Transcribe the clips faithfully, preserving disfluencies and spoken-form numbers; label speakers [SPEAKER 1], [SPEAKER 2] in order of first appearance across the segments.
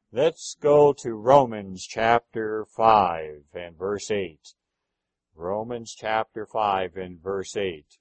[SPEAKER 1] Let's go to Romans chapter five and verse eight. Romans chapter five and verse eight.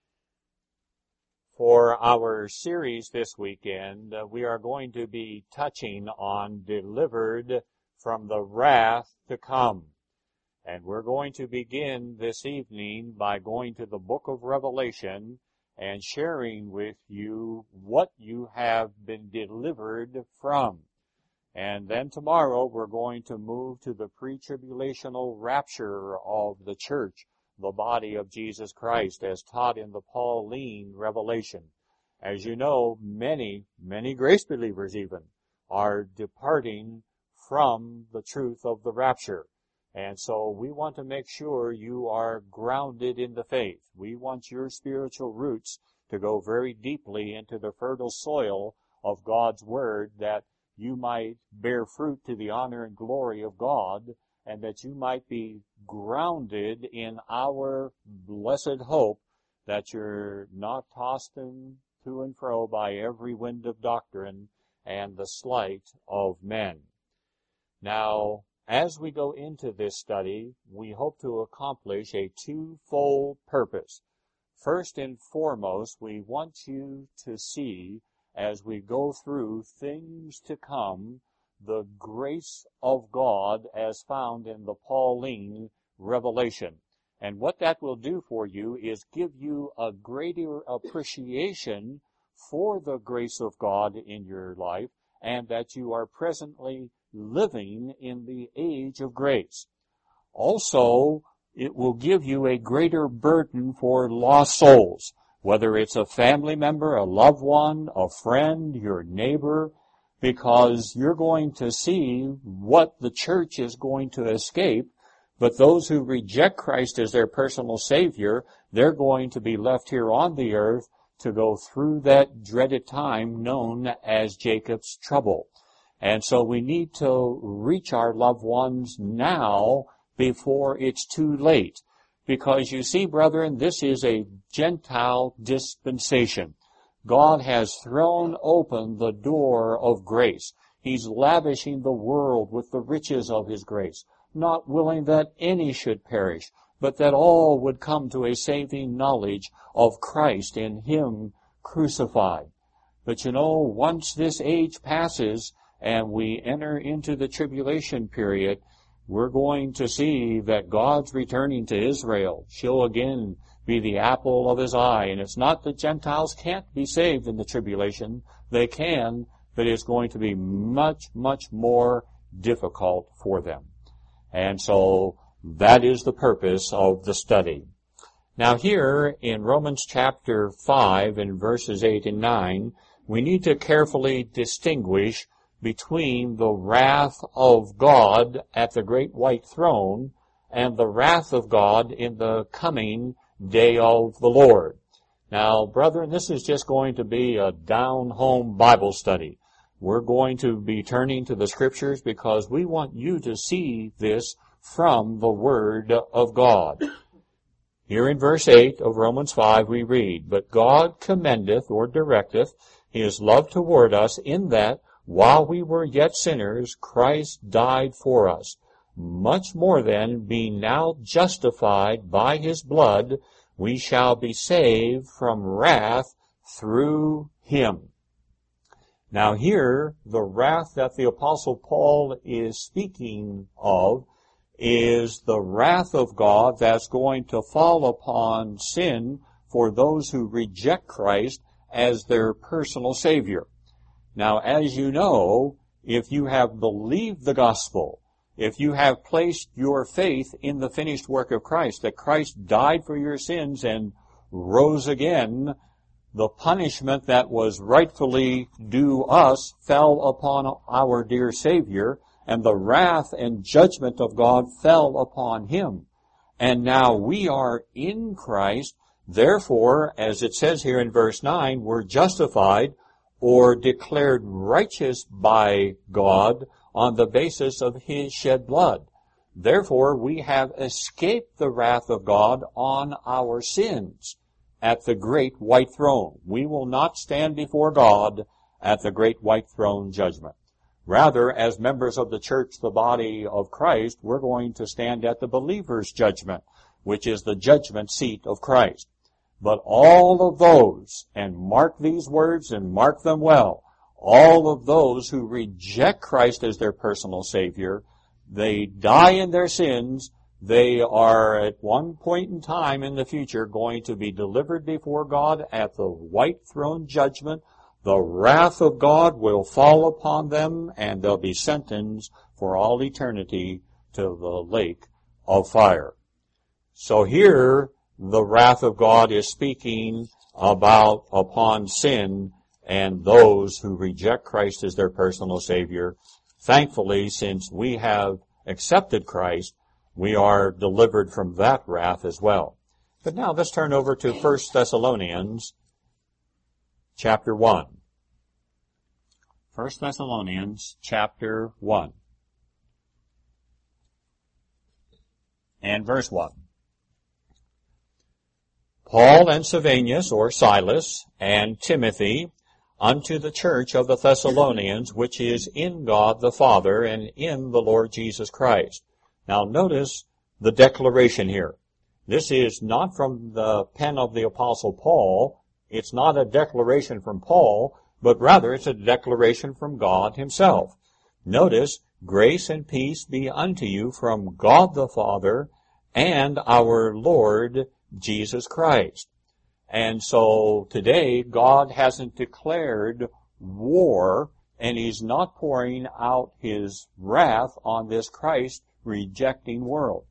[SPEAKER 1] For our series this weekend, uh, we are going to be touching on delivered from the wrath to come. And we're going to begin this evening by going to the book of Revelation and sharing with you what you have been delivered from. And then tomorrow we're going to move to the pre-tribulational rapture of the church, the body of Jesus Christ, as taught in the Pauline revelation. As you know, many, many grace believers even are departing from the truth of the rapture. And so we want to make sure you are grounded in the faith. We want your spiritual roots to go very deeply into the fertile soil of God's Word, that you might bear fruit to the honor and glory of God, and that you might be grounded in our blessed hope, that you're not tossed to and fro by every wind of doctrine and the sleight of men. Now, as we go into this study, we hope to accomplish a twofold purpose. First and foremost, we want you to see, as we go through things to come, the grace of God as found in the Pauline revelation. And what that will do for you is give you a greater appreciation for the grace of God in your life, and that you are presently living in the age of grace. Also, it will give you a greater burden for lost souls, whether it's a family member, a loved one, a friend, your neighbor, because you're going to see what the church is going to escape. But those who reject Christ as their personal Savior, they're going to be left here on the earth to go through that dreaded time known as Jacob's trouble. And so we need to reach our loved ones now before it's too late. Because you see, brethren, this is a Gentile dispensation. God has thrown open the door of grace. He's lavishing the world with the riches of His grace, not willing that any should perish, but that all would come to a saving knowledge of Christ and Him crucified. But you know, once this age passes and we enter into the tribulation period, we're going to see that God's returning to Israel. She'll again be the apple of His eye. And it's not that Gentiles can't be saved in the tribulation. They can, but it's going to be much, much more difficult for them. And so that is the purpose of the study. Now here in Romans chapter five and verses eight and nine, we need to carefully distinguish between the wrath of God at the great white throne and the wrath of God in the coming day of the Lord. Now, brethren, this is just going to be a down-home Bible study. We're going to be turning to the Scriptures because we want you to see this from the Word of God. Here in verse eight of Romans five we read, "But God commendeth," or directeth, "His love toward us, in that, while we were yet sinners, Christ died for us. Much more then, being now justified by His blood, we shall be saved from wrath through Him." Now here, the wrath that the Apostle Paul is speaking of is the wrath of God that's going to fall upon sin for those who reject Christ as their personal Savior. Now, as you know, if you have believed the gospel, if you have placed your faith in the finished work of Christ, that Christ died for your sins and rose again, the punishment that was rightfully due us fell upon our dear Savior, and the wrath and judgment of God fell upon Him. And now we are in Christ. Therefore, as it says here in verse nine, we're justified or declared righteous by God on the basis of His shed blood. Therefore, we have escaped the wrath of God on our sins at the great white throne. We will not stand before God at the great white throne judgment. Rather, as members of the church, the body of Christ, we're going to stand at the believer's judgment, which is the judgment seat of Christ. But all of those, and mark these words and mark them well, all of those who reject Christ as their personal Savior, they die in their sins. They are at one point in time in the future going to be delivered before God at the white throne judgment. The wrath of God will fall upon them, and they'll be sentenced for all eternity to the lake of fire. So here, the wrath of God is speaking about upon sin and those who reject Christ as their personal Savior. Thankfully, since we have accepted Christ, we are delivered from that wrath as well. But now let's turn over to First Thessalonians chapter one. First Thessalonians chapter one. And verse one. Paul and Silvanus, or Silas, and Timothy, unto the church of the Thessalonians, which is in God the Father and in the Lord Jesus Christ. Now notice the declaration here. This is not from the pen of the Apostle Paul. It's not a declaration from Paul, but rather it's a declaration from God himself. Notice, grace and peace be unto you from God the Father and our Lord Jesus Christ. And so today, God hasn't declared war, and he's not pouring out his wrath on this Christ-rejecting world.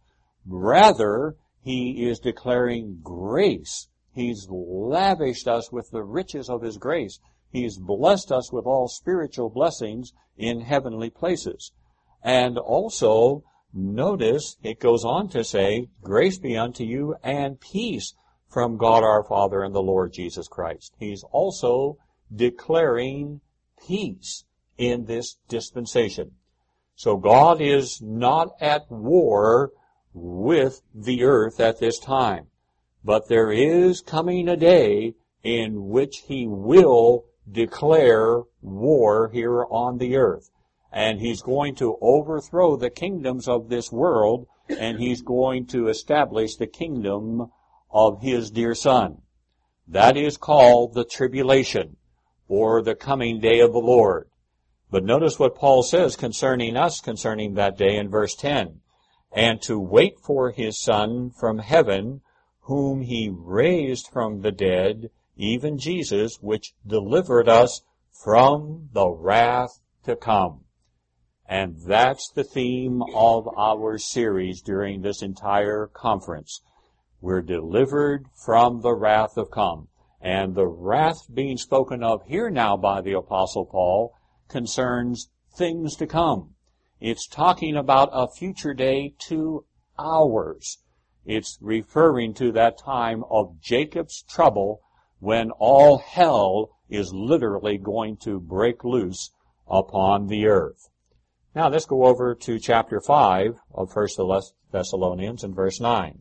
[SPEAKER 1] Rather, he is declaring grace. He's lavished us with the riches of his grace. He's blessed us with all spiritual blessings in heavenly places. And also, notice, it goes on to say, grace be unto you and peace from God our Father and the Lord Jesus Christ. He's also declaring peace in this dispensation. So God is not at war with the earth at this time. But there is coming a day in which he will declare war here on the earth. And he's going to overthrow the kingdoms of this world, and he's going to establish the kingdom of his dear Son. That is called the tribulation, or the coming day of the Lord. But notice what Paul says concerning us, concerning that day in verse ten. And to wait for his Son from heaven, whom he raised from the dead, even Jesus, which delivered us from the wrath to come. And that's the theme of our series during this entire conference. We're delivered from the wrath of come. And the wrath being spoken of here now by the Apostle Paul concerns things to come. It's talking about a future day to ours. It's referring to that time of Jacob's trouble when all hell is literally going to break loose upon the earth. Now let's go over to chapter five of First Thessalonians and verse nine.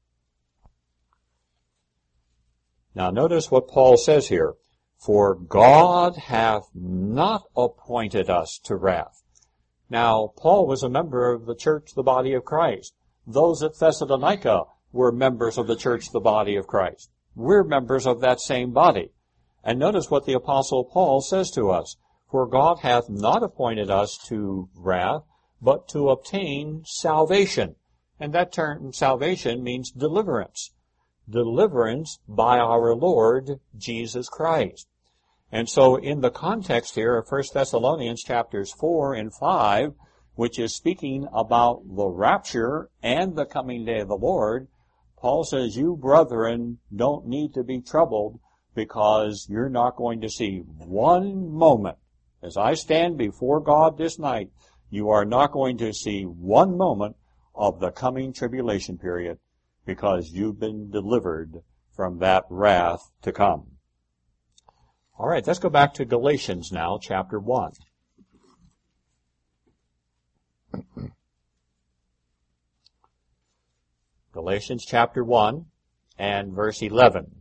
[SPEAKER 1] Now notice what Paul says here. For God hath not appointed us to wrath. Now, Paul was a member of the church, the body of Christ. Those at Thessalonica were members of the church, the body of Christ. We're members of that same body. And notice what the Apostle Paul says to us. For God hath not appointed us to wrath, but to obtain salvation. And that term, salvation, means deliverance. Deliverance by our Lord Jesus Christ. And so in the context here of First Thessalonians chapters four and five, which is speaking about the rapture and the coming day of the Lord, Paul says, you brethren don't need to be troubled because you're not going to see one moment. As I stand before God this night, you are not going to see one moment of the coming tribulation period because you've been delivered from that wrath to come. All right, let's go back to Galatians now, chapter one. Galatians chapter one and verse eleven.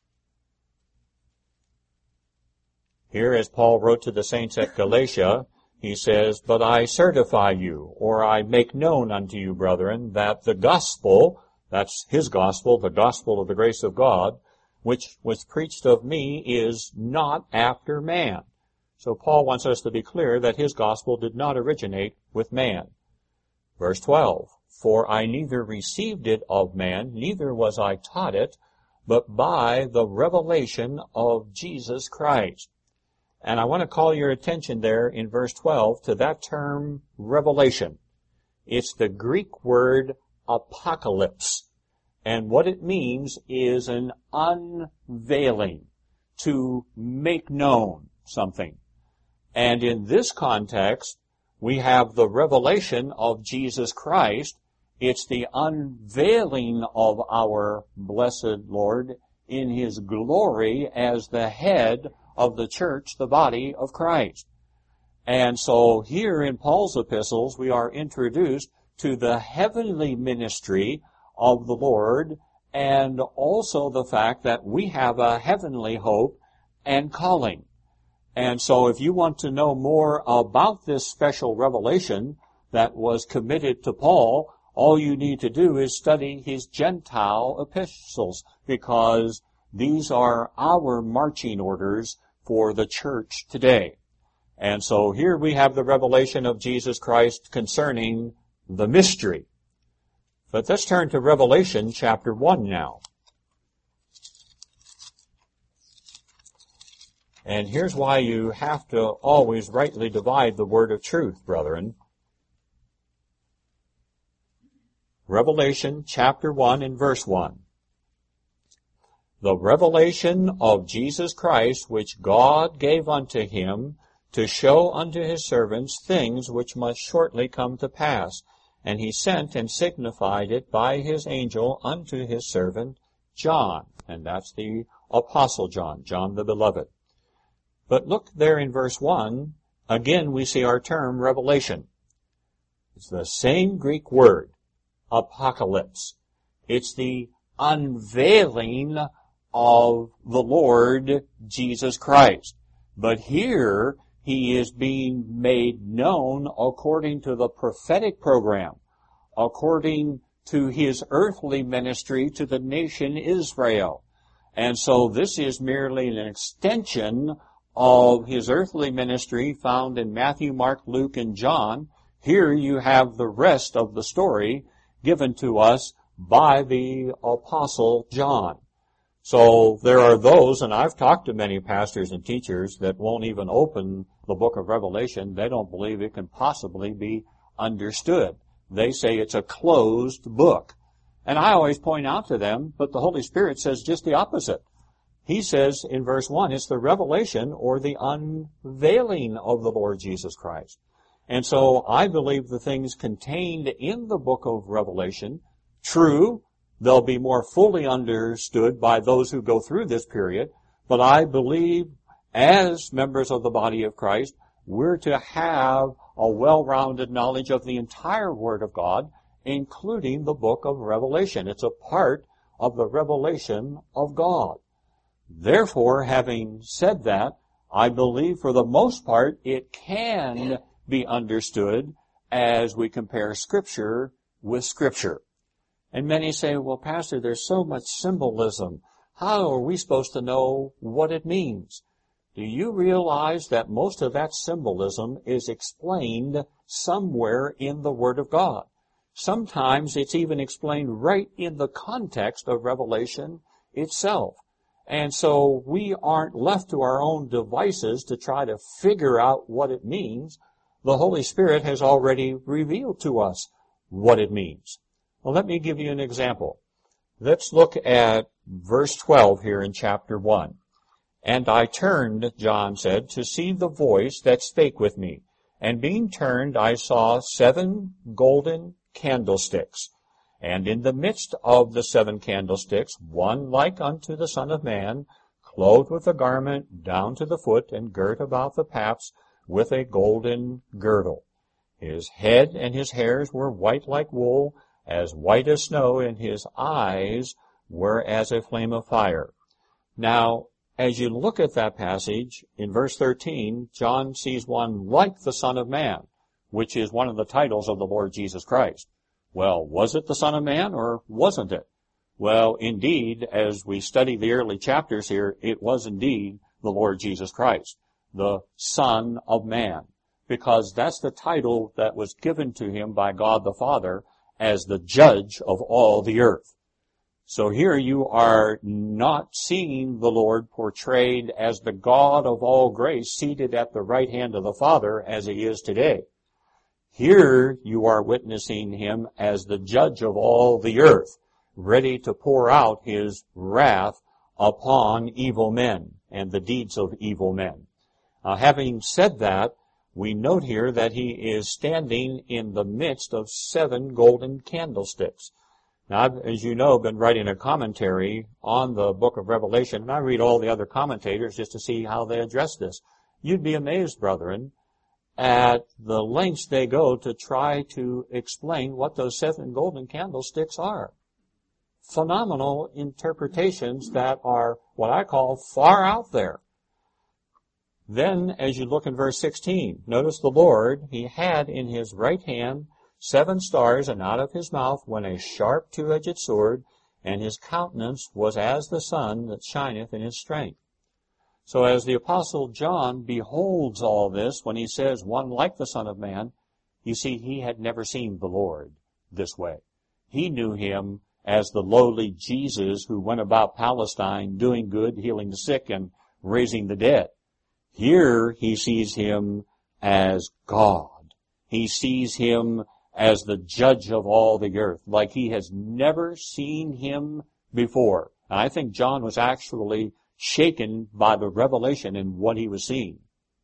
[SPEAKER 1] Here, as Paul wrote to the saints at Galatia, he says, "But I certify you, or I make known unto you, brethren, that the gospel," that's his gospel, the gospel of the grace of God, "which was preached of me is not after man." So Paul wants us to be clear that his gospel did not originate with man. Verse twelve, "For I neither received it of man, neither was I taught it, but by the revelation of Jesus Christ." And I want to call your attention there in verse twelve to that term revelation. It's the Greek word apocalypse. And what it means is an unveiling, to make known something. And in this context, we have the revelation of Jesus Christ. It's the unveiling of our blessed Lord in His glory as the head of the church, the body of Christ. And so here in Paul's epistles, we are introduced to the heavenly ministry of the Lord, and also the fact that we have a heavenly hope and calling. And so if you want to know more about this special revelation that was committed to Paul, all you need to do is study his Gentile epistles, because these are our marching orders for the church today. And so here we have the revelation of Jesus Christ concerning the mystery. But let's turn to Revelation chapter one now. And here's why you have to always rightly divide the word of truth, brethren. Revelation chapter one and verse one. "The revelation of Jesus Christ, which God gave unto him, to show unto his servants things which must shortly come to pass. And he sent and signified it by his angel unto his servant John." And that's the Apostle John, John the Beloved. But look there in verse one, again we see our term revelation. It's the same Greek word, apocalypse. It's the unveiling of the Lord Jesus Christ. But here he is being made known according to the prophetic program, according to his earthly ministry to the nation Israel. And so this is merely an extension of his earthly ministry found in Matthew, Mark, Luke, and John. Here you have the rest of the story given to us by the Apostle John. So there are those, and I've talked to many pastors and teachers that won't even open the book of Revelation. They don't believe it can possibly be understood. They say it's a closed book. And I always point out to them, but the Holy Spirit says just the opposite. He says in verse one, it's the revelation or the unveiling of the Lord Jesus Christ. And so I believe the things contained in the book of Revelation, true, they'll be more fully understood by those who go through this period, but I believe as members of the body of Christ, we're to have a well-rounded knowledge of the entire Word of God, including the book of Revelation. It's a part of the revelation of God. Therefore, having said that, I believe for the most part it can be understood as we compare Scripture with Scripture. And many say, well, Pastor, there's so much symbolism. How are we supposed to know what it means? Do you realize that most of that symbolism is explained somewhere in the Word of God? Sometimes it's even explained right in the context of Revelation itself. And so we aren't left to our own devices to try to figure out what it means. The Holy Spirit has already revealed to us what it means. Well, let me give you an example. Let's look at verse twelve here in chapter one. "And I turned," John said, "to see the voice that spake with me. And being turned, I saw seven golden candlesticks. And in the midst of the seven candlesticks, one like unto the Son of Man, clothed with a garment down to the foot, and girt about the paps with a golden girdle. His head and his hairs were white like wool, as white as snow, and his eyes were as a flame of fire." Now, as you look at that passage, in verse thirteen, John sees one like the Son of Man, which is one of the titles of the Lord Jesus Christ. Well, was it the Son of Man or wasn't it? Well, indeed, as we study the early chapters here, it was indeed the Lord Jesus Christ, the Son of Man, because that's the title that was given to him by God the Father as the judge of all the earth. So here you are not seeing the Lord portrayed as the God of all grace seated at the right hand of the Father as he is today. Here you are witnessing him as the judge of all the earth, ready to pour out his wrath upon evil men and the deeds of evil men. Now, having said that, we note here that he is standing in the midst of seven golden candlesticks. Now, I've, as you know, been writing a commentary on the book of Revelation, and I read all the other commentators just to see how they address this. You'd be amazed, brethren, at the lengths they go to try to explain what those seven golden candlesticks are. Phenomenal interpretations that are what I call far out there. Then, as you look in verse sixteen, notice the Lord, he had in his right hand seven stars, and out of his mouth went a sharp two-edged sword, and his countenance was as the sun that shineth in his strength. So as the Apostle John beholds all this, when he says one like the Son of Man, you see, he had never seen the Lord this way. He knew him as the lowly Jesus who went about Palestine doing good, healing the sick, and raising the dead. Here he sees him as God. He sees him as the judge of all the earth, like he has never seen him before. And I think John was actually shaken by the revelation in what he was seeing.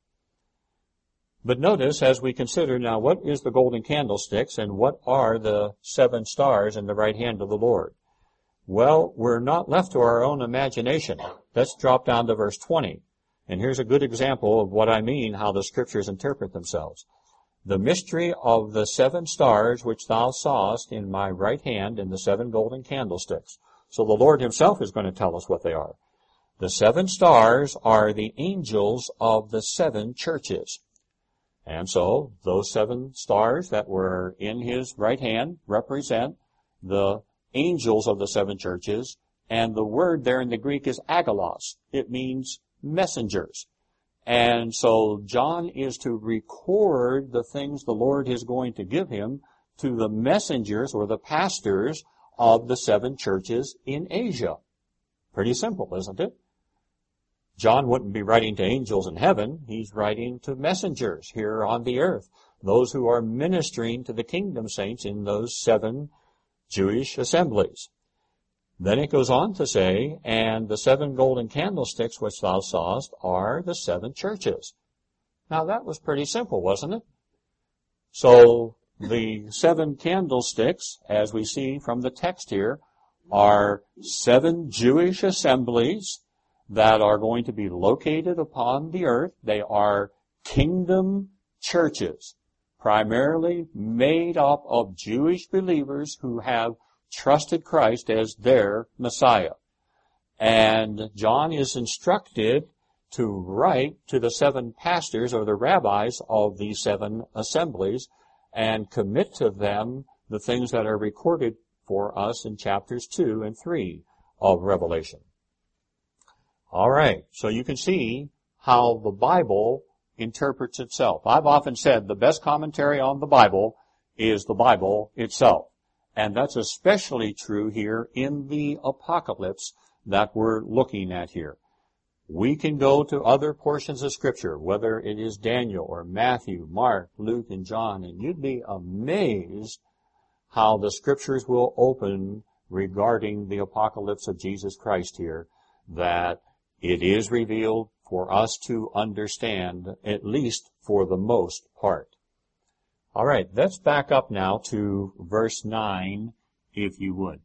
[SPEAKER 1] But notice, as we consider now, what is the golden candlesticks and what are the seven stars in the right hand of the Lord? Well, we're not left to our own imagination. Let's drop down to verse twenty. And here's a good example of what I mean, how the scriptures interpret themselves. The mystery of the seven stars which thou sawest in my right hand in the seven golden candlesticks. So the Lord himself is going to tell us what they are. The seven stars are the angels of the seven churches. And so those seven stars that were in his right hand represent the angels of the seven churches. And the word there in the Greek is agalos. It means messengers. And so John is to record the things the Lord is going to give him to the messengers or the pastors of the seven churches in Asia. Pretty simple, isn't it? John wouldn't be writing to angels in heaven. He's writing to messengers here on the earth, those who are ministering to the kingdom saints in those seven Jewish assemblies. Then it goes on to say, and the seven golden candlesticks which thou sawest are the seven churches. Now that was pretty simple, wasn't it? So the seven candlesticks, as we see from the text here, are seven Jewish assemblies that are going to be located upon the earth. They are kingdom churches, primarily made up of Jewish believers who have trusted Christ as their Messiah. And John is instructed to write to the seven pastors or the rabbis of these seven assemblies and commit to them the things that are recorded for us in chapters two and three of Revelation. All right, so you can see how the Bible interprets itself. I've often said the best commentary on the Bible is the Bible itself. And that's especially true here in the apocalypse that we're looking at here. We can go to other portions of Scripture, whether it is Daniel or Matthew, Mark, Luke, and John, and you'd be amazed how the Scriptures will open regarding the apocalypse of Jesus Christ here, that it is revealed for us to understand, at least for the most part. All right, let's back up now to verse nine, if you would.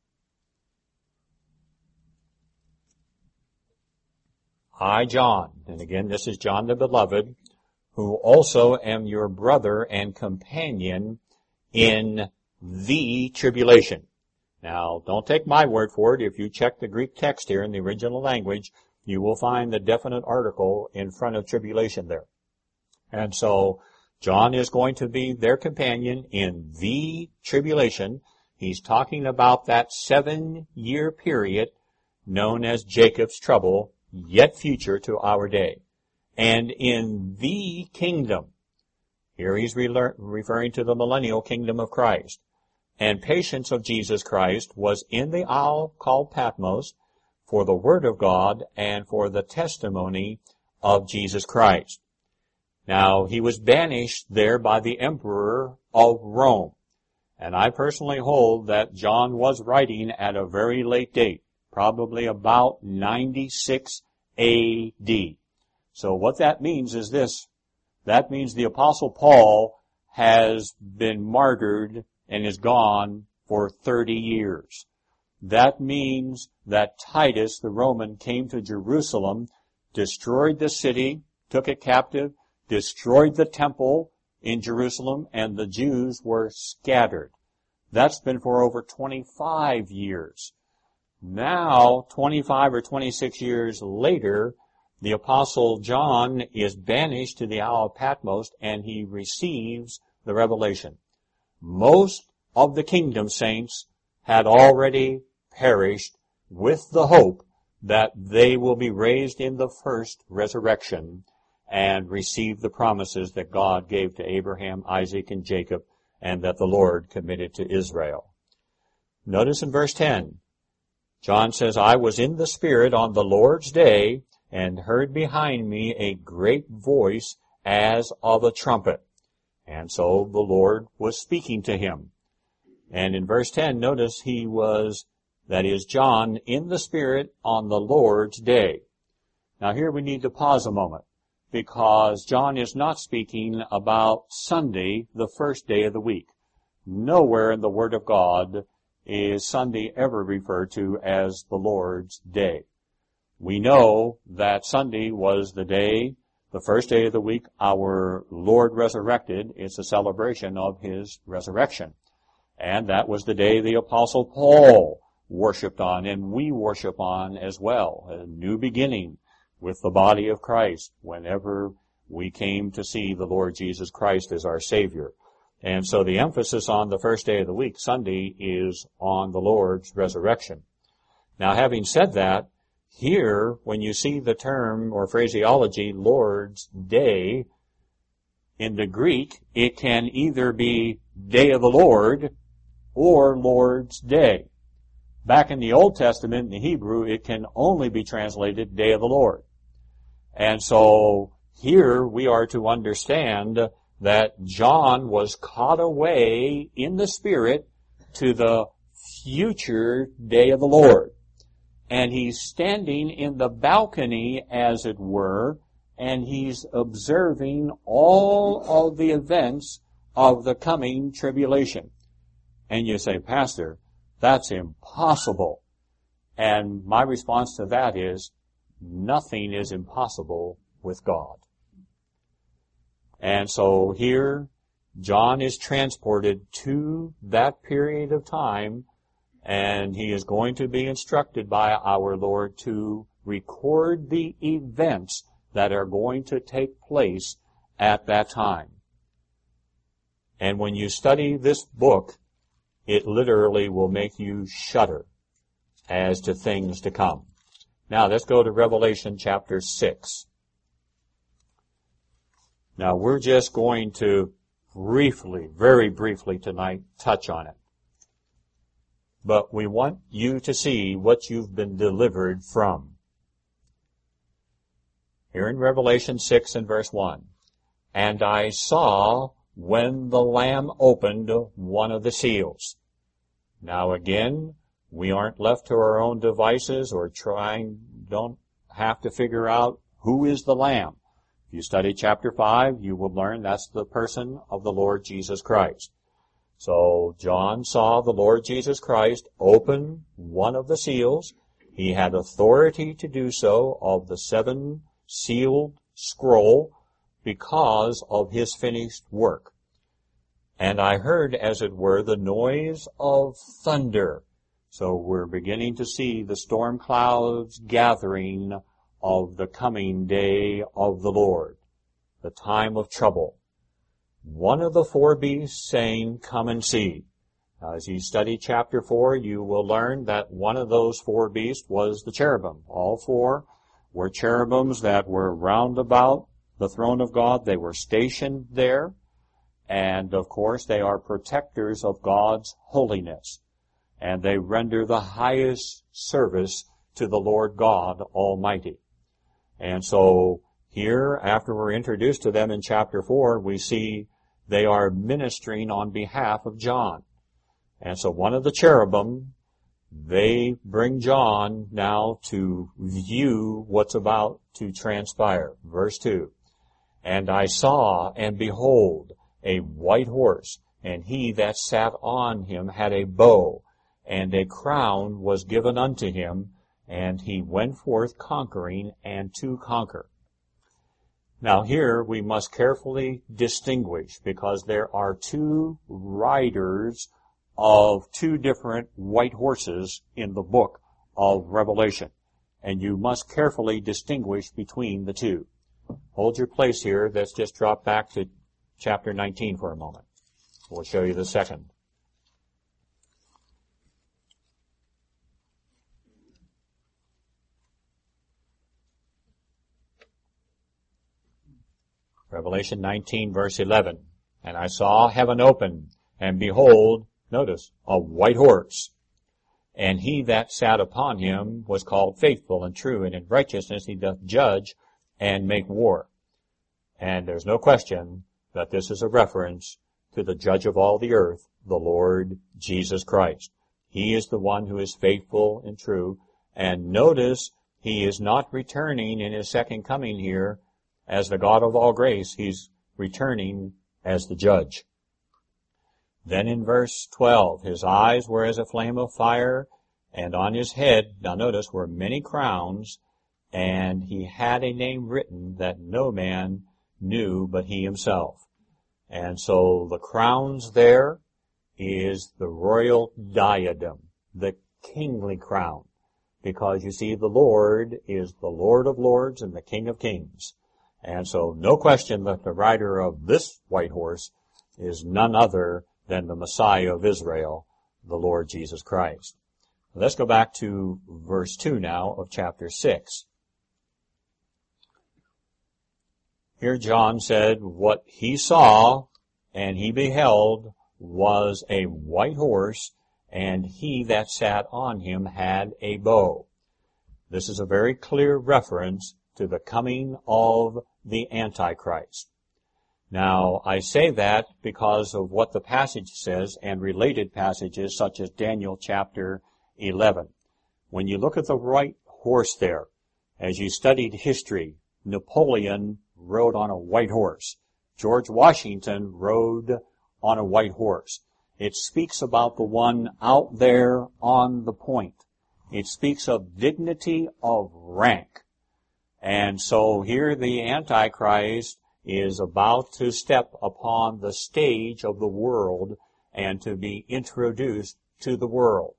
[SPEAKER 1] I, John, and again, this is John the Beloved, who also am your brother and companion in the tribulation. Now, don't take my word for it. If you check the Greek text here in the original language, you will find the definite article in front of tribulation there. And so John is going to be their companion in the tribulation. He's talking about that seven-year period known as Jacob's trouble, yet future to our day. And in the kingdom, here he's re- referring to the millennial kingdom of Christ, and patience of Jesus Christ was in the isle called Patmos for the word of God and for the testimony of Jesus Christ. Now, he was banished there by the emperor of Rome. And I personally hold that John was writing at a very late date, probably about ninety-six A D. So what that means is this. That means the Apostle Paul has been martyred and is gone for thirty years. That means that Titus, the Roman, came to Jerusalem, destroyed the city, took it captive, destroyed the temple in Jerusalem, and the Jews were scattered. That's been for over twenty-five years. Now, twenty-five or twenty-six years later, the Apostle John is banished to the Isle of Patmos, and he receives the revelation. Most of the kingdom saints had already perished with the hope that they will be raised in the first resurrection and receive the promises that God gave to Abraham, Isaac, and Jacob, and that the Lord committed to Israel. Notice in verse ten, John says, I was in the Spirit on the Lord's day, and heard behind me a great voice as of a trumpet. And so the Lord was speaking to him. And in verse ten, notice he was, that is John, in the Spirit on the Lord's day. Now here we need to pause a moment, because John is not speaking about Sunday, the first day of the week. Nowhere in the Word of God is Sunday ever referred to as the Lord's day. We know that Sunday was the day, the first day of the week, our Lord resurrected. It's a celebration of His resurrection. And that was the day the Apostle Paul worshiped on, and we worship on as well. A new beginning with the body of Christ whenever we came to see the Lord Jesus Christ as our Savior. And so the emphasis on the first day of the week, Sunday, is on the Lord's resurrection. Now, having said that, here, when you see the term or phraseology, Lord's Day, in the Greek, it can either be Day of the Lord or Lord's Day. Back in the Old Testament, in the Hebrew, it can only be translated Day of the Lord. And so here we are to understand that John was caught away in the Spirit to the future day of the Lord. And he's standing in the balcony, as it were, and he's observing all of the events of the coming tribulation. And you say, Pastor, that's impossible. And my response to that is, nothing is impossible with God. And so here, John is transported to that period of time, and he is going to be instructed by our Lord to record the events that are going to take place at that time. And when you study this book, it literally will make you shudder as to things to come. Now, let's go to Revelation chapter six. Now, we're just going to briefly, very briefly tonight, touch on it. But we want you to see what you've been delivered from. Here in Revelation six and verse one, and I saw when the Lamb opened one of the seals. Now again, we aren't left to our own devices or trying, don't have to figure out who is the Lamb. If you study chapter five, you will learn that's the person of the Lord Jesus Christ. So John saw the Lord Jesus Christ open one of the seals. He had authority to do so of the seven sealed scroll because of his finished work. And I heard, as it were, the noise of thunder. So we're beginning to see the storm clouds gathering of the coming day of the Lord, the time of trouble. One of the four beasts saying, "Come and see." As you study chapter four, you will learn that one of those four beasts was the cherubim. All four were cherubims that were round about the throne of God. They were stationed there. And, of course, they are protectors of God's holiness. And they render the highest service to the Lord God Almighty. And so here, after we're introduced to them in chapter four, we see they are ministering on behalf of John. And so one of the cherubim, they bring John now to view what's about to transpire. Verse two, "And I saw, and behold, a white horse, and he that sat on him had a bow, and a crown was given unto him, and he went forth conquering and to conquer." Now here we must carefully distinguish, because there are two riders of two different white horses in the book of Revelation, and you must carefully distinguish between the two. Hold your place here. Let's just drop back to chapter nineteen for a moment. We'll show you the second. Revelation nineteen, verse eleven. "And I saw heaven open, and behold," notice, "a white horse. And he that sat upon him was called Faithful and True, and in righteousness he doth judge and make war." And there's no question that this is a reference to the judge of all the earth, the Lord Jesus Christ. He is the one who is faithful and true. And notice, he is not returning in his second coming here as the God of all grace. He's returning as the judge. Then in verse twelve, "His eyes were as a flame of fire, and on his head," now notice, "were many crowns, and he had a name written that no man knew but he himself." And so the crowns there is the royal diadem, the kingly crown, because you see the Lord is the Lord of lords and the King of kings. And so no question that the rider of this white horse is none other than the Messiah of Israel, the Lord Jesus Christ. Let's go back to verse two now of chapter six. Here John said, "What he saw and he beheld was a white horse, and he that sat on him had a bow." This is a very clear reference to the coming of the Antichrist. Now, I say that because of what the passage says and related passages such as Daniel chapter eleven. When you look at the white horse there, as you studied history, Napoleon rode on a white horse. George Washington rode on a white horse. It speaks about the one out there on the point. It speaks of dignity of rank. And so here the Antichrist is about to step upon the stage of the world and to be introduced to the world.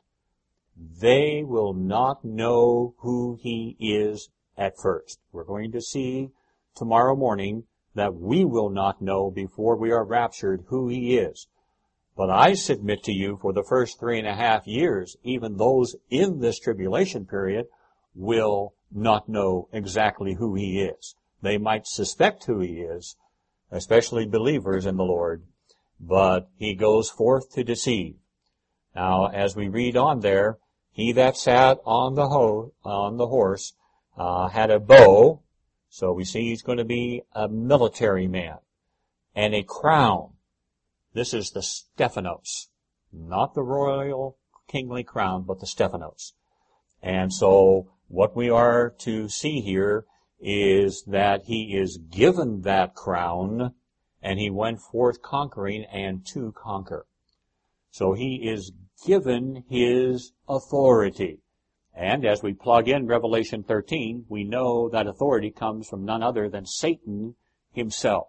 [SPEAKER 1] They will not know who he is at first. We're going to see tomorrow morning that we will not know before we are raptured who he is. But I submit to you, for the first three and a half years, even those in this tribulation period will not know exactly who he is. They might suspect who he is, especially believers in the Lord, but he goes forth to deceive. Now, as we read on there, he that sat on the ho- on the horse uh, had a bow, so we see he's going to be a military man, and a crown. This is the Stephanos, not the royal kingly crown, but the Stephanos. And so what we are to see here is that he is given that crown, and he went forth conquering and to conquer. So he is given his authority. And as we plug in Revelation thirteen, we know that authority comes from none other than Satan himself.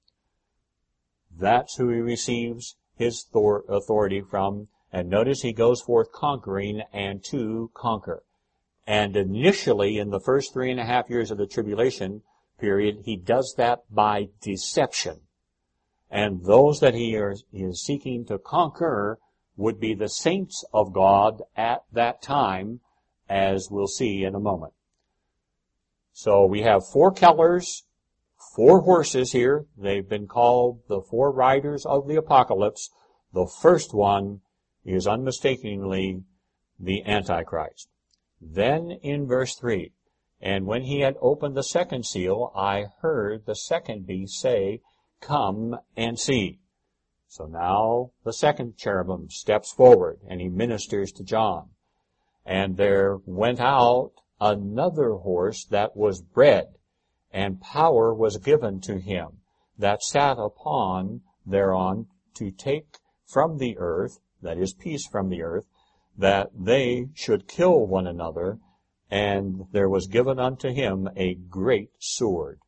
[SPEAKER 1] That's who he receives his authority from. And notice he goes forth conquering and to conquer. And initially, in the first three and a half years of the tribulation period, he does that by deception. And those that he is seeking to conquer would be the saints of God at that time, as we'll see in a moment. So we have four Kellers, four horses here. They've been called the four riders of the apocalypse. The first one is unmistakably the Antichrist. Then in verse three, and when he had opened the second seal, I heard the second beast say, Come and see. So now the second cherubim steps forward, and he ministers to John. And there went out another horse that was red, and power was given to him that sat upon thereon to take from the earth, that is, peace from the earth, that they should kill one another, and there was given unto him a great sword.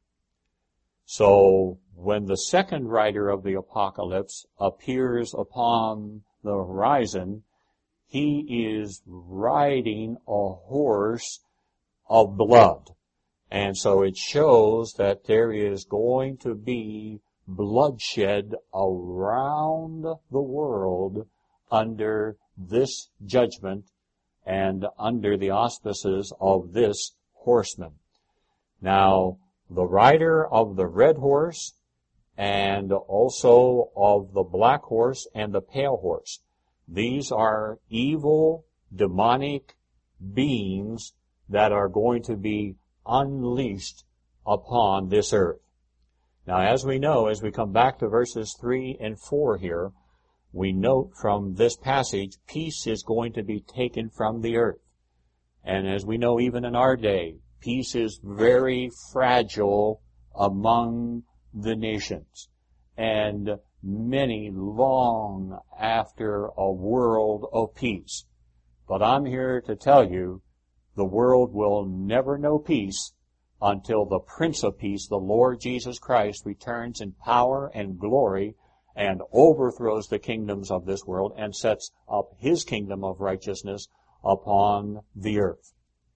[SPEAKER 1] So when the second rider of the apocalypse appears upon the horizon, he is riding a horse of blood. And so it shows that there is going to be bloodshed around the world under this judgment and under the auspices of this horseman. Now, the rider of the red horse and also of the black horse and the pale horse, these are evil, demonic beings that are going to be unleashed upon this earth. Now, as we know, as we come back to verses three and four here, we note from this passage, peace is going to be taken from the earth. And as we know, even in our day, peace is very fragile among the nations. And many long after a world of peace. But I'm here to tell you, the world will never know peace until the Prince of Peace, the Lord Jesus Christ, returns in power and glory and overthrows the kingdoms of this world and sets up his kingdom of righteousness upon the earth.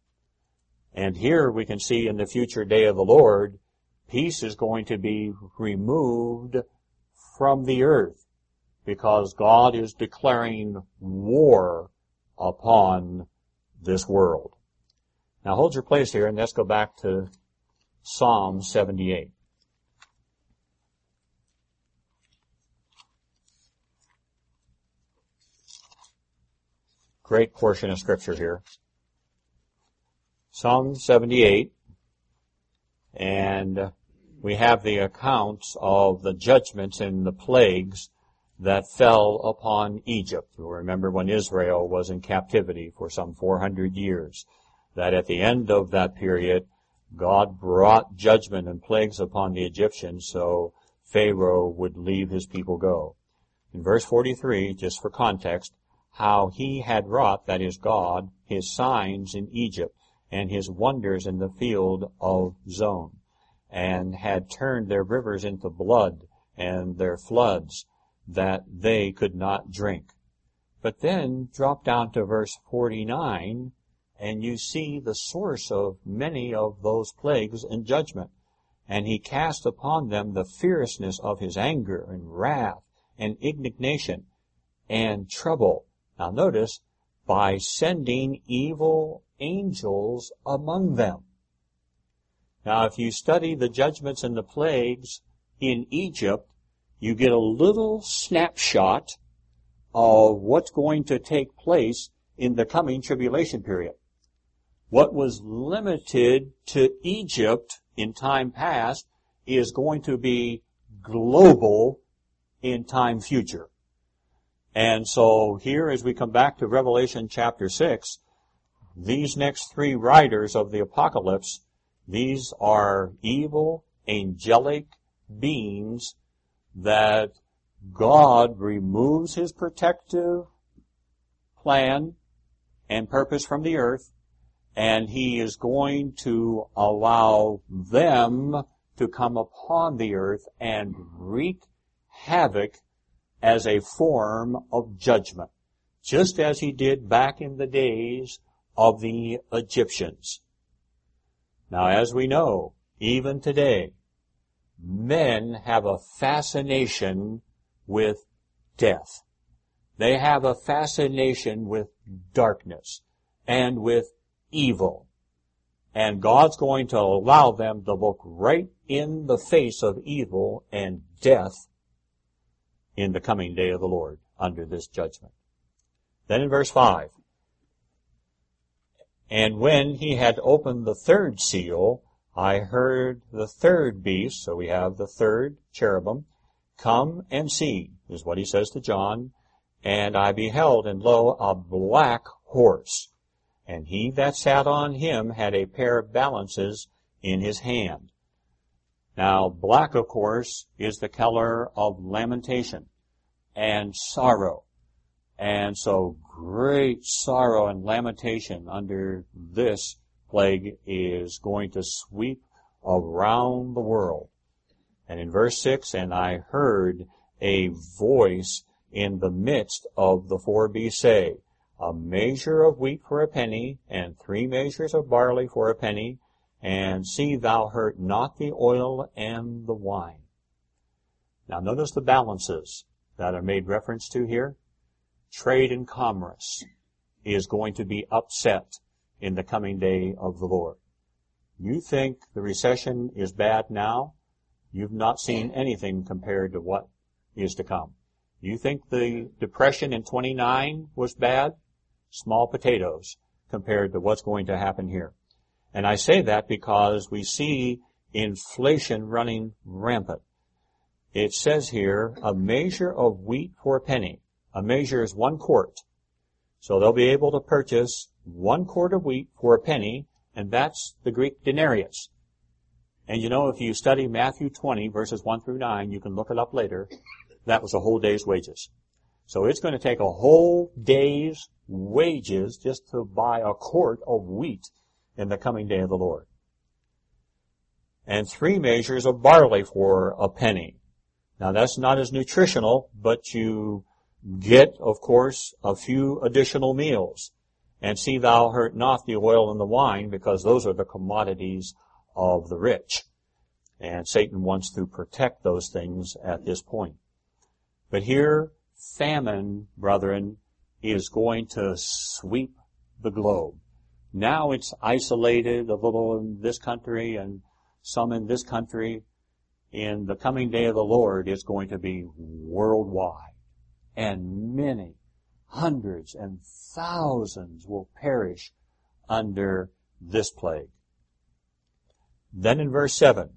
[SPEAKER 1] And here we can see in the future day of the Lord, peace is going to be removed from the earth because God is declaring war upon this world. Now hold your place here and let's go back to Psalm seventy-eight. Great portion of scripture here. Psalm seventy-eight, and we have the accounts of the judgments and the plagues that fell upon Egypt. You'll remember when Israel was in captivity for some four hundred years, that at the end of that period, God brought judgment and plagues upon the Egyptians so Pharaoh would leave his people go. In verse forty-three, just for context, how he had wrought, that is God, his signs in Egypt, and his wonders in the field of Zon, and had turned their rivers into blood and their floods, that they could not drink. But then drop down to verse forty-nine, and you see the source of many of those plagues and judgment. And he cast upon them the fierceness of his anger and wrath and indignation and trouble. Now notice, by sending evil angels among them. Now if you study the judgments and the plagues in Egypt, you get a little snapshot of what's going to take place in the coming tribulation period. What was limited to Egypt in time past is going to be global in time future. And so here, as we come back to Revelation chapter six, these next three riders of the apocalypse, these are evil, angelic beings that God removes his protective plan and purpose from the earth, and he is going to allow them to come upon the earth and wreak havoc as a form of judgment, just as he did back in the days of the Egyptians. Now, as we know, even today, men have a fascination with death. They have a fascination with darkness and with evil. And God's going to allow them to look right in the face of evil and death in the coming day of the Lord under this judgment. Then in verse five, and when he had opened the third seal, I heard the third beast, so we have the third cherubim, come and see, is what he says to John, and I beheld, and lo, a black horse, and he that sat on him had a pair of balances in his hand. Now, black, of course, is the color of lamentation and sorrow. And so great sorrow and lamentation under this plague is going to sweep around the world. And in verse six, and I heard a voice in the midst of the four beasts say, a measure of wheat for a penny, and three measures of barley for a penny, and see thou hurt not the oil and the wine. Now notice the balances that are made reference to here. Trade and commerce is going to be upset in the coming day of the Lord. You think the recession is bad now? You've not seen anything compared to what is to come. You think the depression in twenty-nine was bad? Small potatoes compared to what's going to happen here. And I say that because we see inflation running rampant. It says here, a measure of wheat for a penny. A measure is one quart. So they'll be able to purchase one quart of wheat for a penny, and that's the Greek denarius. And you know, if you study Matthew twenty, verses one through nine, you can look it up later, that was a whole day's wages. So it's going to take a whole day's wages just to buy a quart of wheat in the coming day of the Lord. And three measures of barley for a penny. Now that's not as nutritional, but you get, of course, a few additional meals. And see thou hurt not the oil and the wine, because those are the commodities of the rich. And Satan wants to protect those things at this point. But here, famine, brethren, is going to sweep the globe. Now it's isolated a little in this country and some in this country. In the coming day of the Lord, it's going to be worldwide. And many, hundreds and thousands will perish under this plague. Then in verse seven,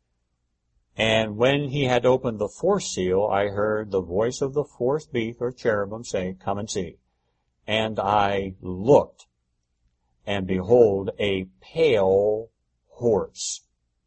[SPEAKER 1] and when he had opened the fourth seal, I heard the voice of the fourth beast or cherubim saying, come and see. And I looked, and behold, a pale horse.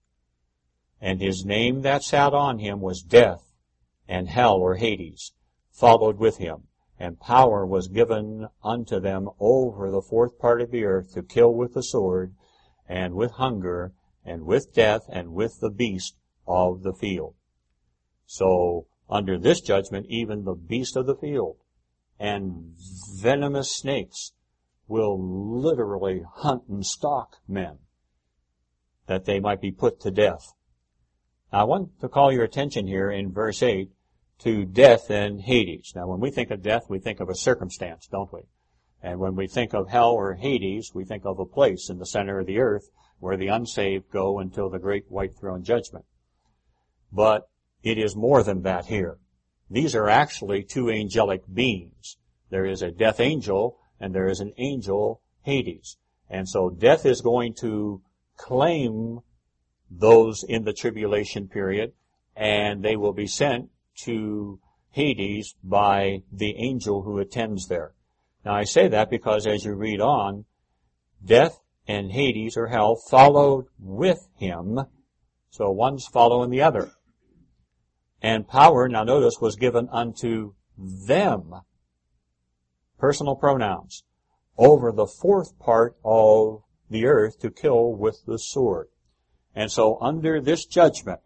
[SPEAKER 1] And his name that sat on him was Death, and Hell or Hades followed with him. And power was given unto them over the fourth part of the earth to kill with the sword, and with hunger, and with death, and with the beast of the field. So, under this judgment, even the beast of the field and venomous snakes will literally hunt and stalk men, that they might be put to death. Now, I want to call your attention here in verse eight to death and Hades. Now, when we think of death, we think of a circumstance, don't we? And when we think of hell or Hades, we think of a place in the center of the earth where the unsaved go until the great white throne judgment. But it is more than that here. These are actually two angelic beings. There is a death angel and there is an angel Hades. And so death is going to claim those in the tribulation period, and they will be sent to Hades by the angel who attends there. Now I say that because as you read on, death and Hades or hell followed with him. So one's following the other. And power, now notice, was given unto them, personal pronouns, over the fourth part of the earth to kill with the sword. And so under this judgment,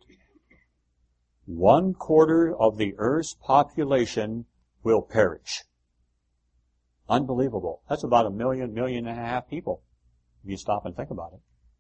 [SPEAKER 1] one quarter of the earth's population will perish. Unbelievable. That's about a million, million and a half people, if you stop and think about it.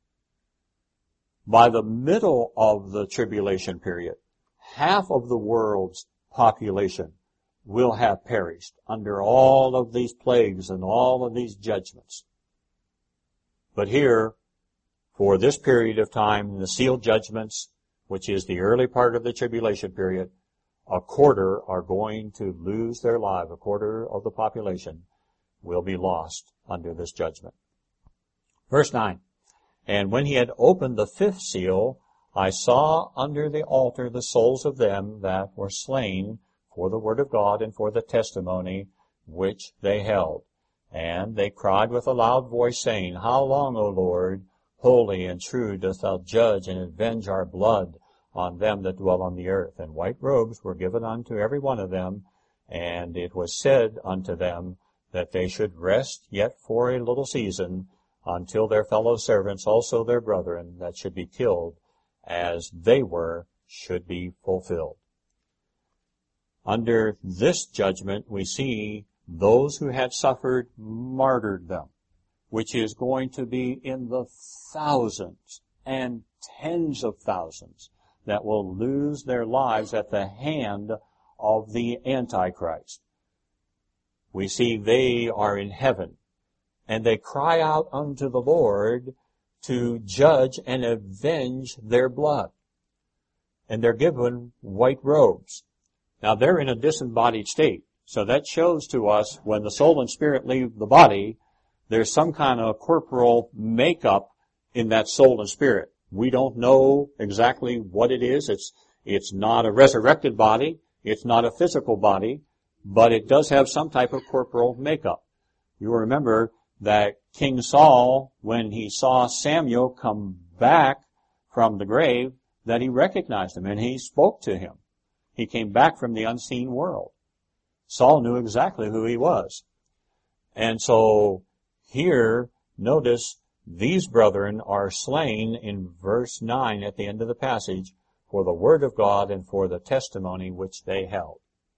[SPEAKER 1] By the middle of the tribulation period, half of the world's population will have perished under all of these plagues and all of these judgments. But here, for this period of time, the sealed judgments, which is the early part of the tribulation period, a quarter are going to lose their life. A quarter of the population will be lost under this judgment. Verse nine, and when he had opened the fifth seal, I saw under the altar the souls of them that were slain for the word of God and for the testimony which they held. And they cried with a loud voice, saying, How long, O Lord, holy and true, dost thou judge and avenge our blood on them that dwell on the earth? And white robes were given unto every one of them, and it was said unto them that they should rest yet for a little season, until their fellow servants, also their brethren, that should be killed as they were, should be fulfilled. Under this judgment, we see those who had suffered martyrdom, which is going to be in the thousands and tens of thousands that will lose their lives at the hand of the Antichrist. We see they are in heaven, and they cry out unto the Lord to judge and avenge their blood. And they're given white robes. Now they're in a disembodied state, so that shows to us when the soul and spirit leave the body, there's some kind of corporal makeup in that soul and spirit. We don't know exactly what it is. It's, it's not a resurrected body. It's not a physical body, but it does have some type of corporal makeup. You remember that King Saul, when he saw Samuel come back from the grave, that he recognized him and he spoke to him. He came back from the unseen world. Saul knew exactly who he was. And so here, notice, these brethren are slain in verse nine at the end of the passage for the word of God and for the testimony which they held.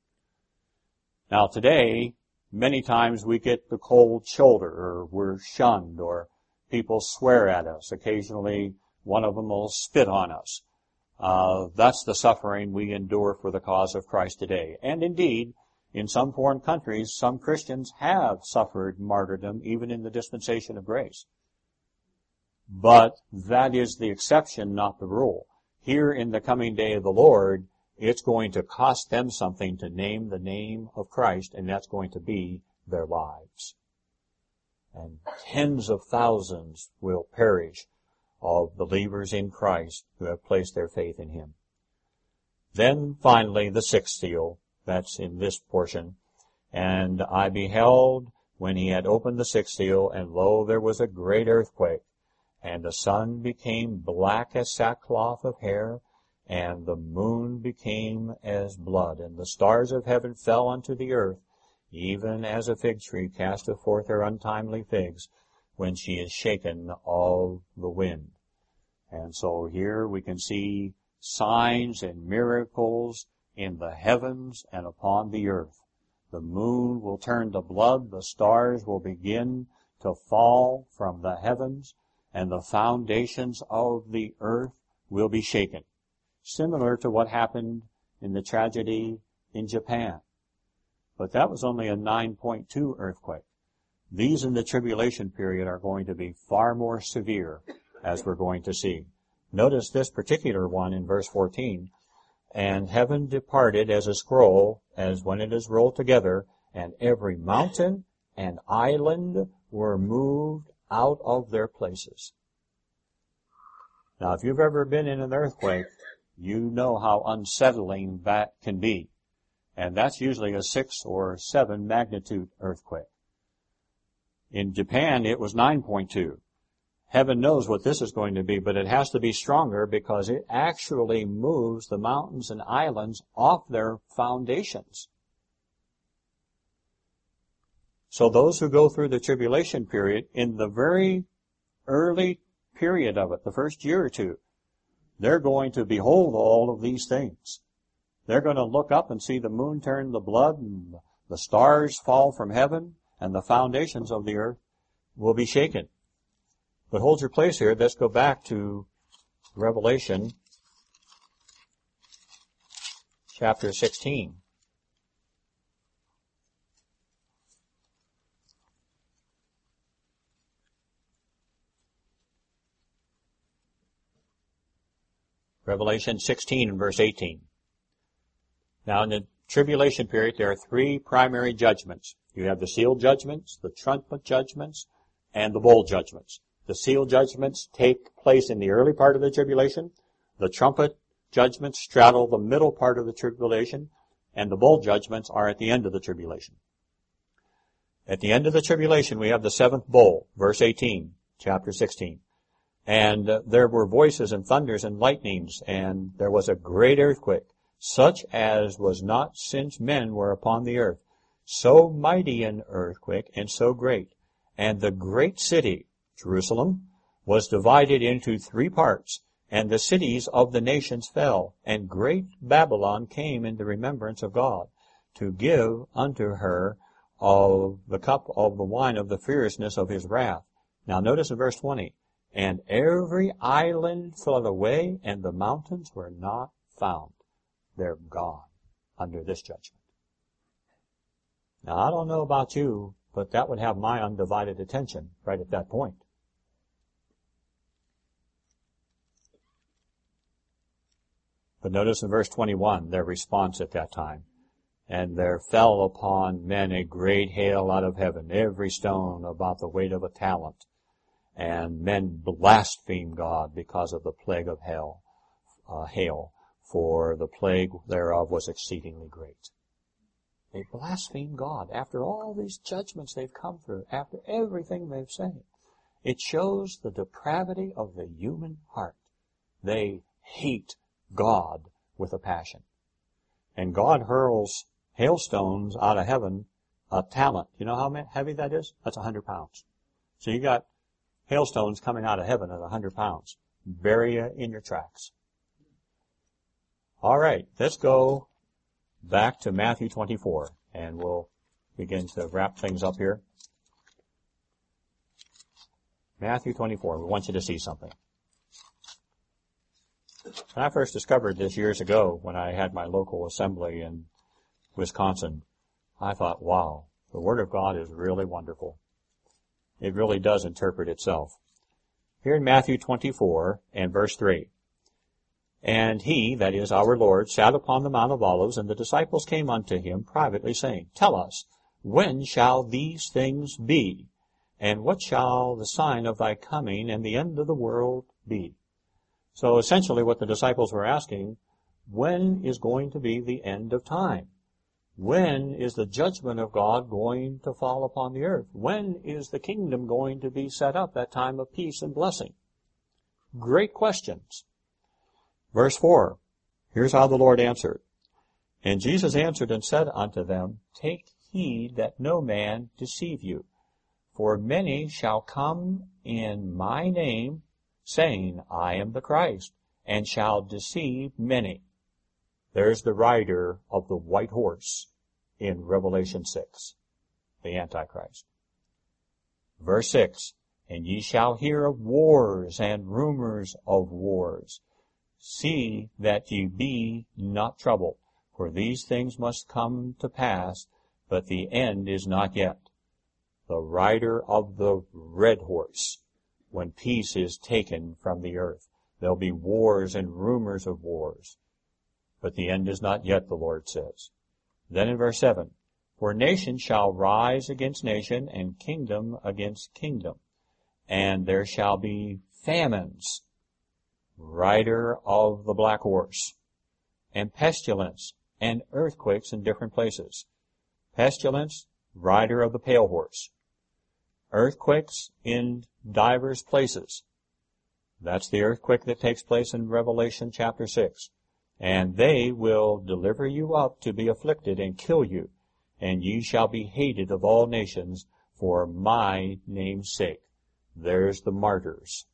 [SPEAKER 1] Now today, many times we get the cold shoulder, or we're shunned, or people swear at us. Occasionally one of them will spit on us. Uh, that's the suffering we endure for the cause of Christ today. And indeed, in some foreign countries, some Christians have suffered martyrdom, even in the dispensation of grace. But that is the exception, not the rule. Here in the coming day of the Lord, it's going to cost them something to name the name of Christ, and that's going to be their lives. And tens of thousands will perish of believers in Christ who have placed their faith in Him. Then finally the sixth seal, that's in this portion. And I beheld when he had opened the sixth seal, and lo, there was a great earthquake, and the sun became black as sackcloth of hair, and the moon became as blood, and the stars of heaven fell unto the earth, even as a fig tree casteth forth her untimely figs, when she is shaken of the wind. And so here we can see signs and miracles in the heavens and upon the earth. The moon will turn to blood, the stars will begin to fall from the heavens, and the foundations of the earth will be shaken. Similar to what happened in the tragedy in Japan. But that was only a nine point two earthquake. These in the tribulation period are going to be far more severe, as we're going to see. Notice this particular one in verse fourteen. And heaven departed as a scroll, as when it is rolled together, and every mountain and island were moved out of their places. Now, if you've ever been in an earthquake, you know how unsettling that can be. And that's usually a six or seven magnitude earthquake. In Japan, it was nine point two. Heaven knows what this is going to be, but it has to be stronger because it actually moves the mountains and islands off their foundations. So those who go through the tribulation period, in the very early period of it, the first year or two, they're going to behold all of these things. They're going to look up and see the moon turn to blood and the stars fall from heaven and the foundations of the earth will be shaken. But hold your place here. Let's go back to Revelation chapter sixteen. Revelation sixteen and verse eighteen. Now in the tribulation period, there are three primary judgments. You have the seal judgments, the trumpet judgments, and the bowl judgments. The seal judgments take place in the early part of the tribulation. The trumpet judgments straddle the middle part of the tribulation, and the bowl judgments are at the end of the tribulation. At the end of the tribulation, we have the seventh bowl, verse eighteen, chapter sixteen. And uh, there were voices and thunders and lightnings, and there was a great earthquake, such as was not since men were upon the earth. So mighty an earthquake, and so great. And the great city, Jerusalem, was divided into three parts, and the cities of the nations fell, and great Babylon came into remembrance of God, to give unto her of the cup of the wine of the fierceness of his wrath. Now notice in verse twenty, and every island fled away, and the mountains were not found. They're gone under this judgment. Now I don't know about you, but that would have my undivided attention right at that point. But notice in verse twenty-one, their response at that time. And there fell upon men a great hail out of heaven, every stone about the weight of a talent. And men blasphemed God because of the plague of hell, uh, hail, for the plague thereof was exceedingly great. They blasphemed God after all these judgments they've come through, after everything they've said. It shows the depravity of the human heart. They hate God with a passion. And God hurls hailstones out of heaven, a talent. You know how heavy that is? That's a hundred pounds. So you got hailstones coming out of heaven at a hundred pounds. Bury you in your tracks. All right, let's go back to Matthew twenty-four, and we'll begin to wrap things up here. Matthew twenty-four, we want you to see something. When I first discovered this years ago, when I had my local assembly in Wisconsin, I thought, wow, the Word of God is really wonderful. It really does interpret itself. Here in Matthew twenty-four and verse three, and he, that is our Lord, sat upon the Mount of Olives, and the disciples came unto him privately, saying, Tell us, when shall these things be? And what shall the sign of thy coming and the end of the world be? So essentially what the disciples were asking, when is going to be the end of time? When is the judgment of God going to fall upon the earth? When is the kingdom going to be set up, that time of peace and blessing? Great questions. Verse four, here's how the Lord answered. And Jesus answered and said unto them, Take heed that no man deceive you. For many shall come in my name, saying, I am the Christ, and shall deceive many. There's the rider of the white horse in Revelation six, the Antichrist. Verse six, And ye shall hear of wars and rumors of wars. See that ye be not troubled, for these things must come to pass, but the end is not yet. The rider of the red horse, when peace is taken from the earth. There'll be wars and rumors of wars. But the end is not yet, the Lord says. Then in verse seven, For nation shall rise against nation, and kingdom against kingdom. And there shall be famines, rider of the black horse, and pestilence, and earthquakes in different places. Pestilence, rider of the pale horse. Earthquakes in divers places. That's the earthquake that takes place in Revelation chapter six. And they will deliver you up to be afflicted and kill you, and ye shall be hated of all nations for my name's sake. There's the martyrs.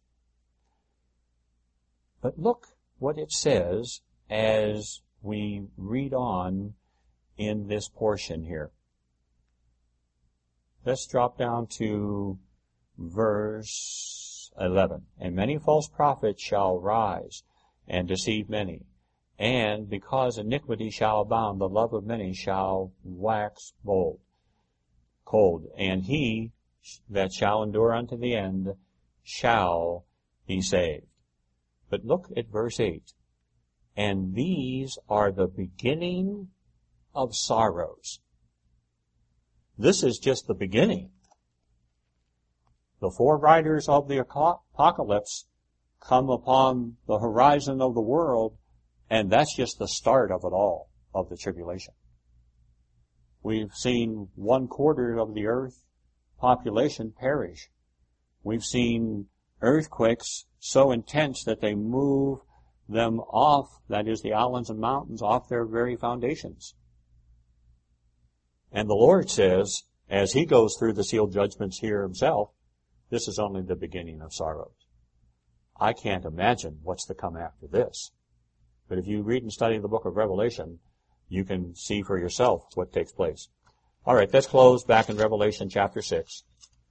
[SPEAKER 1] But look what it says as we read on in this portion here. let's drop down to verse eleven. And many false prophets shall rise and deceive many. And because iniquity shall abound, the love of many shall wax bold, cold. And he that shall endure unto the end shall be saved. But look at verse eight. And these are the beginning of sorrows. This is just the beginning. The four riders of the apocalypse come upon the horizon of the world, and that's just the start of it all, of the tribulation. We've seen one quarter of the earth population perish. We've seen earthquakes so intense that they move them off, that is, the islands and mountains, off their very foundations. And the Lord says, as he goes through the sealed judgments here himself, this is only the beginning of sorrows. I can't imagine what's to come after this. But if you read and study the book of Revelation, you can see for yourself what takes place. All right, let's close back in Revelation chapter six.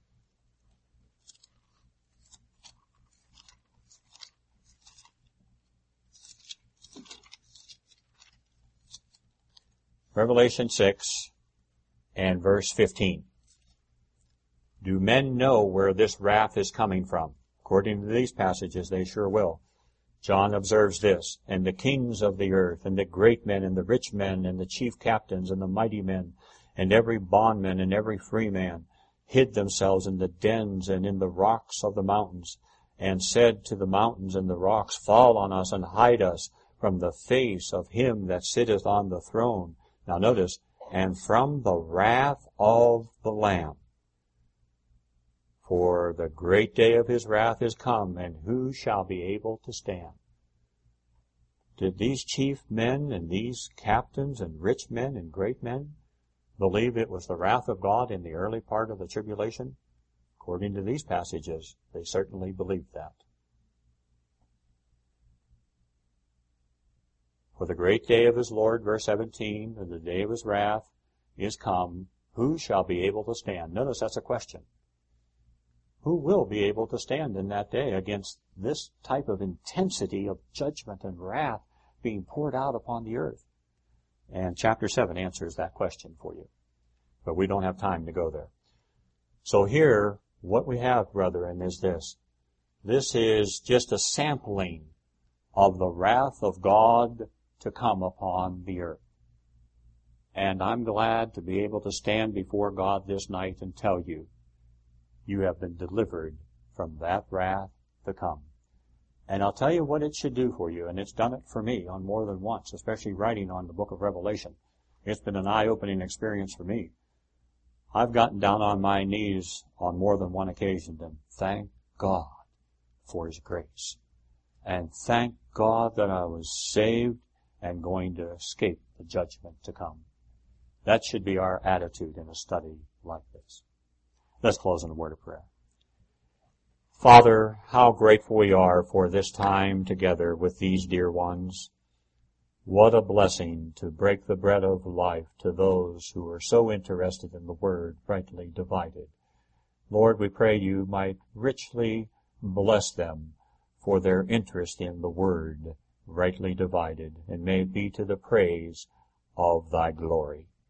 [SPEAKER 1] Revelation six and verse fifteen. Do men know where this wrath is coming from? According to these passages, they sure will. John observes this, and the kings of the earth, and the great men, and the rich men, and the chief captains, and the mighty men, and every bondman, and every free man, hid themselves in the dens and in the rocks of the mountains, and said to the mountains and the rocks, Fall on us, and hide us from the face of him that sitteth on the throne. Now notice, and from the wrath of the Lamb. For the great day of his wrath is come, and who shall be able to stand? Did these chief men and these captains and rich men and great men believe it was the wrath of God in the early part of the tribulation? According to these passages, they certainly believed that. For the great day of his Lord, verse seventeen, and the day of his wrath is come, who shall be able to stand? Notice that's a question. Who will be able to stand in that day against this type of intensity of judgment and wrath being poured out upon the earth? And chapter seven answers that question for you. But we don't have time to go there. So here, what we have, brethren, is this. This is just a sampling of the wrath of God to come upon the earth. And I'm glad to be able to stand before God this night and tell you, you have been delivered from that wrath to come. And I'll tell you what it should do for you, and it's done it for me on more than once, especially writing on the book of Revelation. It's been an eye-opening experience for me. I've gotten down on my knees on more than one occasion and thank God for his grace. And thank God that I was saved and going to escape the judgment to come. That should be our attitude in a study like this. Let's close in a word of prayer. Father, how grateful we are for this time together with these dear ones. What a blessing to break the bread of life to those who are so interested in the Word rightly divided. Lord, we pray you might richly bless them for their interest in the Word rightly divided, and may it be to the praise of thy glory.